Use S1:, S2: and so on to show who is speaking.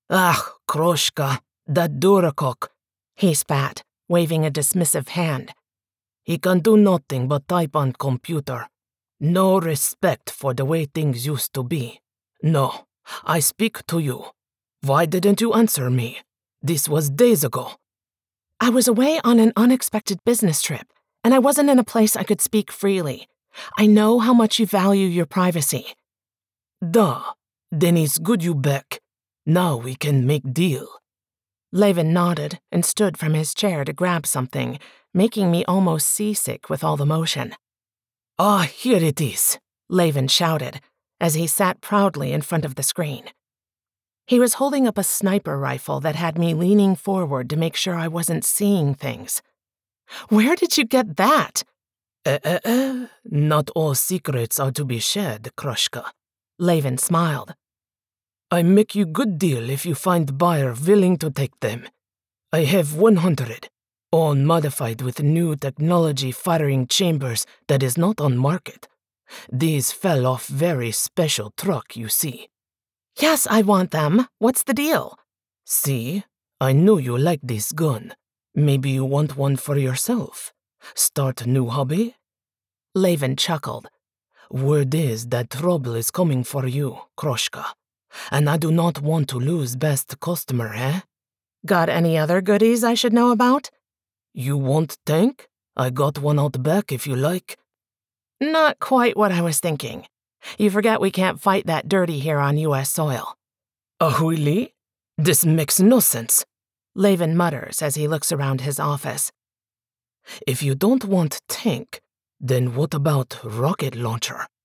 S1: Ah, Kroshka, that Durakok, he spat, waving a dismissive hand. He can do nothing but type on computer. No respect for the way things used to be. No, I speak to you. Why didn't you answer me? This was days ago. I was away on an unexpected business trip, and I wasn't in a place I could speak freely. I know how much you value your privacy. Duh. Then it's good you back. Now we can make deal. Levin nodded and stood from his chair to grab something, making me almost seasick with all the motion. Ah, here it is, Levin shouted, as he sat proudly in front of the screen. He was holding up a sniper rifle that had me leaning forward to make sure I wasn't seeing things. Where did you get that? Not all secrets are to be shared, Kroshka. Levin smiled. I make you good deal if you find buyer willing to take them. I have 100, all modified with new technology firing chambers that is not on market. These fell off very special truck, you see. Yes, I want them. What's the deal? See, I knew you like this gun. Maybe you want one for yourself. Start a new hobby? Levin chuckled. Word is that trouble is coming for you, Kroshka. And I do not want to lose best customer, eh? Got any other goodies I should know about? You want tank? I got one out back if you like. Not quite what I was thinking. You forget we can't fight that dirty here on U.S. soil. Really? This makes no sense, Levin mutters as he looks around his office. If you don't want tank, then what about rocket launcher?